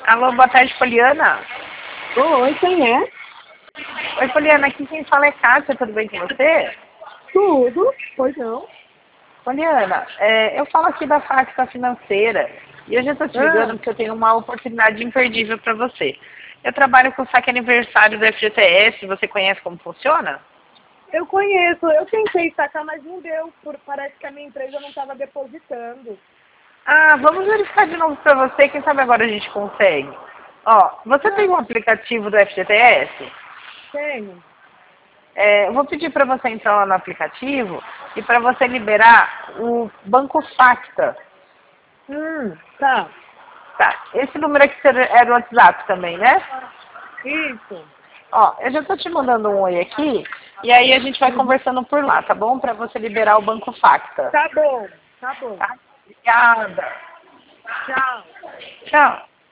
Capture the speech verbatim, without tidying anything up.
Alô, boa tarde, Poliana. Oi, quem é? Oi, Poliana, aqui quem fala é Kátia, tudo bem com você? Tudo, pois não. Poliana, é, eu falo aqui da Facta Financeira e hoje eu estou te ligando Ah, porque eu tenho uma oportunidade imperdível para você. Eu trabalho com o saque aniversário do F G T S, você conhece como funciona? eu conheço, eu tentei sacar, mas não deu, por, parece que a minha empresa não estava depositando. Ah, vamos verificar de novo para você, quem sabe agora a gente consegue. Ó, você tem Ah, um aplicativo do F G T S? tenho. É, eu vou pedir para você entrar lá no aplicativo e para você liberar o Banco Facta. Hum, tá. Tá, esse número aqui era o WhatsApp também, né? Isso. Ó, eu já tô te mandando um oi aqui, e aí a gente vai Uhum. conversando por lá, tá bom? Para você liberar o Banco Facta. Tá bom, tá bom. Tá? Obrigada. Tchau. Tchau.